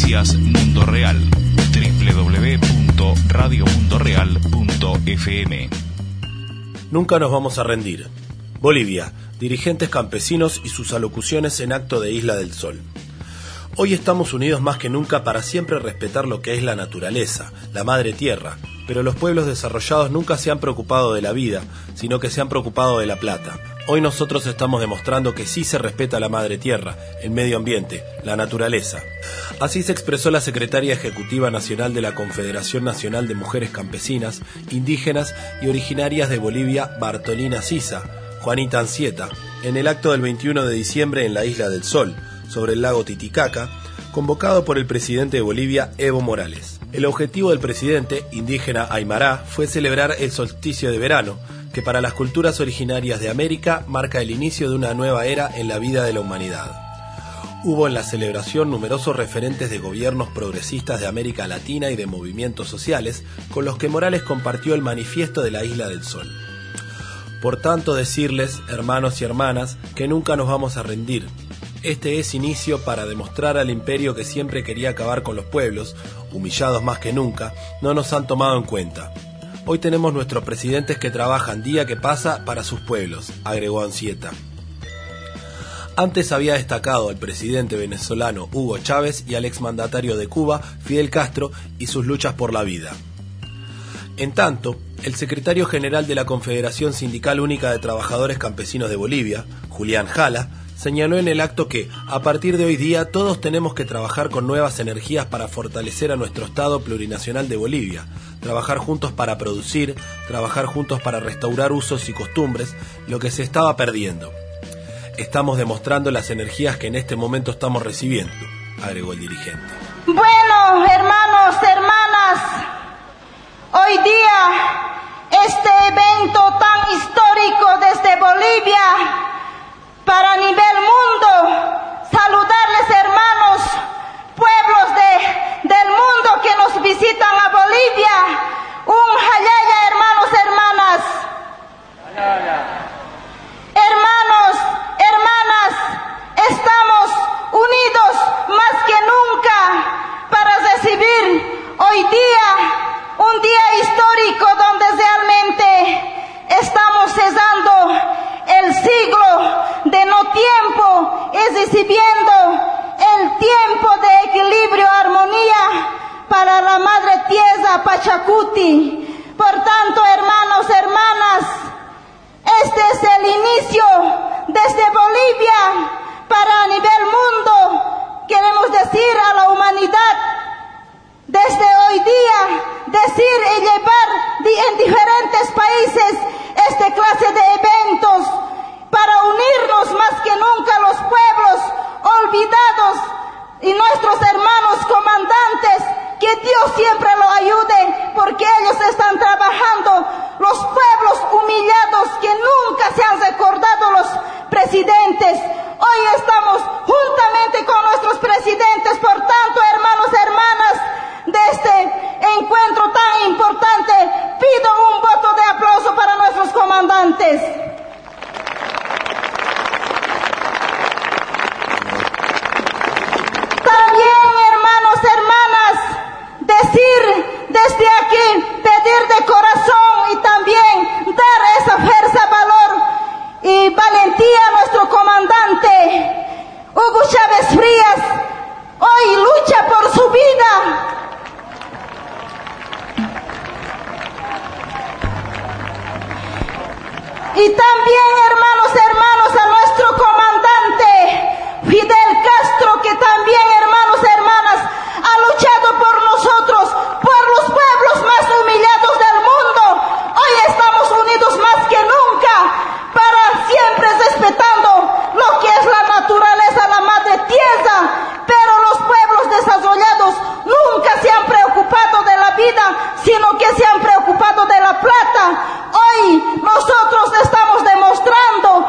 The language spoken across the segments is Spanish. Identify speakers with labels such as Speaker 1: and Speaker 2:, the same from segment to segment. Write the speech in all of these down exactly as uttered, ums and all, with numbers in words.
Speaker 1: Noticias Mundo Real. doble u doble u doble u punto radio mundo real punto f m.
Speaker 2: Nunca nos vamos a rendir. Bolivia, dirigentes campesinos y sus alocuciones en acto de Isla del Sol. Hoy estamos unidos más que nunca para siempre respetar lo que es la naturaleza, la madre tierra, pero los pueblos desarrollados nunca se han preocupado de la vida, sino que se han preocupado de la plata. Hoy nosotros estamos demostrando que sí se respeta la madre tierra, el medio ambiente, la naturaleza. Así se expresó la secretaria ejecutiva nacional de la Confederación Nacional de Mujeres Campesinas, Indígenas y Originarias de Bolivia, Bartolina Sisa, Juanita Ancieta, en el acto del veintiuno de diciembre en la Isla del Sol, sobre el lago Titicaca, convocado por el presidente de Bolivia, Evo Morales. El objetivo del presidente, indígena Aymara, fue celebrar el solsticio de verano, que para las culturas originarias de América marca el inicio de una nueva era en la vida de la humanidad. Hubo en la celebración numerosos referentes de gobiernos progresistas de América Latina y de movimientos sociales, con los que Morales compartió el manifiesto de la Isla del Sol. Por tanto, decirles, hermanos y hermanas, que nunca nos vamos a rendir. Este es inicio para demostrar al imperio que siempre quería acabar con los pueblos, humillados más que nunca, no nos han tomado en cuenta. Hoy tenemos nuestros presidentes que trabajan día que pasa para sus pueblos, agregó Ancieta. Antes había destacado al presidente venezolano Hugo Chávez y al exmandatario de Cuba, Fidel Castro, y sus luchas por la vida. En tanto, el secretario general de la Confederación Sindical Única de Trabajadores Campesinos de Bolivia, Julián Jala, señaló en el acto que, a partir de hoy día, todos tenemos que trabajar con nuevas energías para fortalecer a nuestro Estado plurinacional de Bolivia, trabajar juntos para producir, trabajar juntos para restaurar usos y costumbres, lo que se estaba perdiendo. Estamos demostrando las energías que en este momento estamos recibiendo, agregó el dirigente.
Speaker 3: Bueno, hermanos, hermanas, hoy día este evento tan histórico desde Bolivia para nivel mundo, saludarles, hermanos, pueblos de, del mundo que nos visitan a Bolivia. Un hayaya, hermanos, hermanas. Hermanos, hermanas, estamos unidos más que nunca para recibir hoy día un día histórico donde realmente estamos cesando el siglo de no tiempo y recibiendo el tiempo de equilibrio, armonía para la madre tierra Pachacuti. Por tanto, hermanos, hermanas, este es el inicio desde Bolivia para a nivel mundo. Queremos decir a la humanidad desde hoy día, decir y llevar en diferentes países esta clase de eventos para unirnos más que nunca los pueblos olvidados y nuestros hermanos comandantes, que Dios siempre los ayude, porque ellos están trabajando, los pueblos humillados que nunca se han recordado los presidentes. Hoy estamos juntamente con nuestros presidentes, por tanto, hermanos, hermanas, de este encuentro tan importante, pido un voto de aplauso para nuestros comandantes. También, hermanos, hermanas, decir desde aquí, pedir de corazón y también dar esa fuerza, valor y valentía a nuestro comandante Hugo Chávez Frías. Hoy lucha por su vida. Y también, hermanos, hermanos, a nuestro comandante Fidel Castro, que también, hermanos, hermanas, ha luchado por nosotros, por los pueblos más humillados del mundo. Hoy estamos unidos más que nunca para siempre respetando lo que es la naturaleza, la madre tierra. Pero los pueblos desarrollados nunca se han preocupado de la vida, sino que se han preocupado de la plata. Hoy nosotros estamos demostrando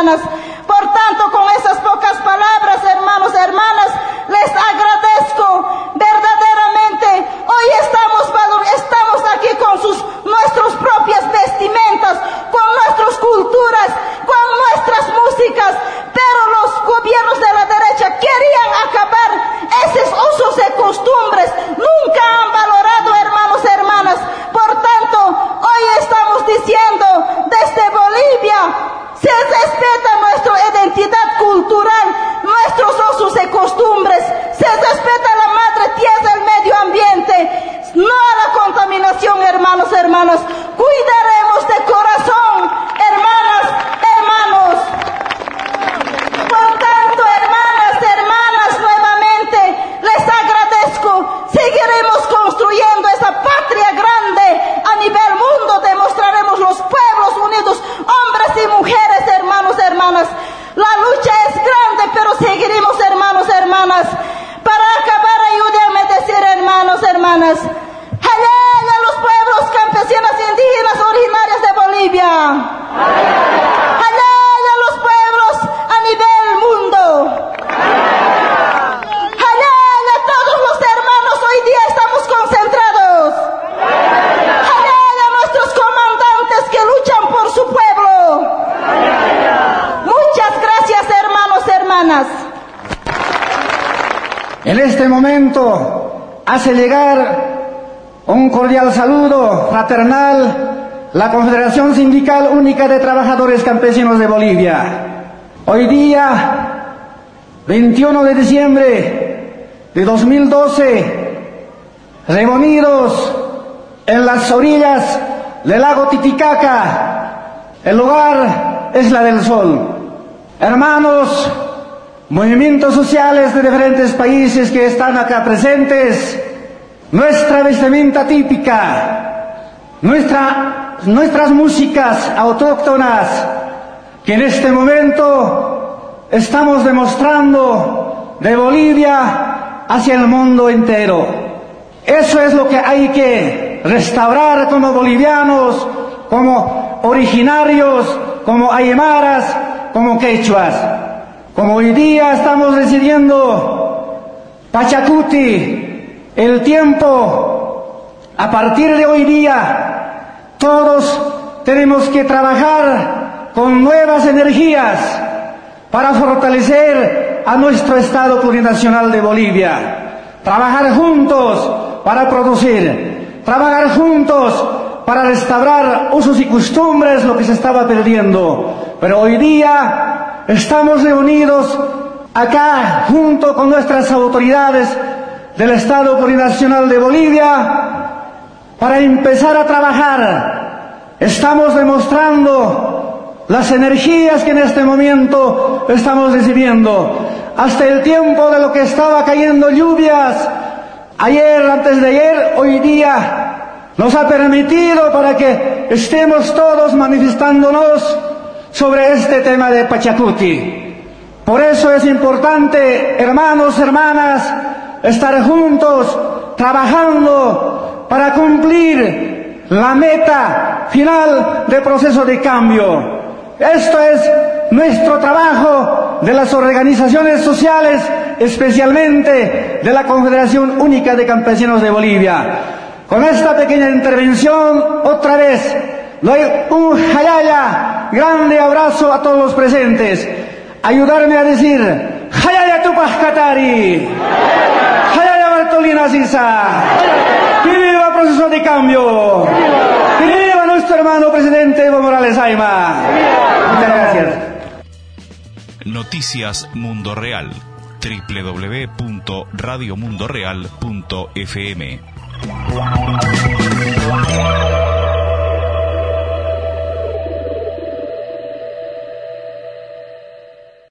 Speaker 3: hermanas. Por tanto, con esas pocas palabras, hermanos y hermanas, les agradezco verdaderamente. Hoy estamos, estamos aquí con sus, nuestras propias vestimentas, con nuestras culturas, con nuestras músicas, pero los gobiernos de la derecha querían acabar esos usos y costumbres. Nunca han valorado, hermanos y hermanas. Por tanto, hoy estamos diciendo desde Bolivia, se respeta nuestra identidad cultural, nuestros usos y costumbres, se respeta la madre tierra, el medio ambiente, no a la contaminación, hermanos y hermanas. Cuidaremos de corazón, hermanas, hermanos. Por tanto, hermanas, hermanas, nuevamente les agradezco. Seguiremos construyendo esa patria grande a nivel mundo. Demostraremos los pueblos unidos, hombres y mujeres, hermanos, hermanas. La lucha es grande, pero seguiremos, hermanos, hermanas. Para acabar, ayúdenme a decir, hermanos, hermanas, ¡Jalay a los pueblos campesinos indígenas originarios de Bolivia! ¡Jalay a los pueblos a nivel mundo! ¡Jalay a todos los hermanos! Hoy día estamos concentrados. ¡Jalay a nuestros comandantes que luchan por su pueblo! Muchas gracias, hermanos, hermanas.
Speaker 4: En este momento hace llegar un cordial saludo fraternal la Confederación Sindical Única de Trabajadores Campesinos de Bolivia. Hoy día, veintiuno de diciembre de dos mil doce, reunidos en las orillas del lago Titicaca, el lugar es la del Sol. Hermanos, movimientos sociales de diferentes países que están acá presentes, nuestra vestimenta típica, nuestra, nuestras músicas autóctonas, que en este momento estamos demostrando de Bolivia hacia el mundo entero. Eso es lo que hay que restaurar como bolivianos, como originarios, como aymaras, como quechuas. Como hoy día estamos recibiendo Pachacuti, el tiempo, a partir de hoy día, todos tenemos que trabajar con nuevas energías para fortalecer a nuestro Estado plurinacional de Bolivia. Trabajar juntos para producir, trabajar juntos para restaurar usos y costumbres, lo que se estaba perdiendo. Pero hoy día estamos reunidos acá junto con nuestras autoridades del Estado Plurinacional de Bolivia para empezar a trabajar. Estamos demostrando las energías que en este momento estamos recibiendo. Hasta el tiempo de lo que estaba cayendo lluvias, ayer, antes de ayer, hoy día, nos ha permitido para que estemos todos manifestándonos sobre este tema de Pachacuti. Por eso es importante, hermanos, hermanas, estar juntos, trabajando para cumplir la meta final del proceso de cambio. Esto es nuestro trabajo de las organizaciones sociales, especialmente de la Confederación Única de Campesinos de Bolivia. Con esta pequeña intervención, otra vez, doy un jalaya, grande abrazo a todos los presentes. Ayudarme a decir, jalaya Tupac Katari, jalaya Bartolina Sisa, que viva el proceso de cambio, que viva nuestro hermano presidente Evo Morales Ayma. Muchas gracias.
Speaker 1: Noticias Mundo Real, doble u doble u doble u punto radio mundo real punto f m.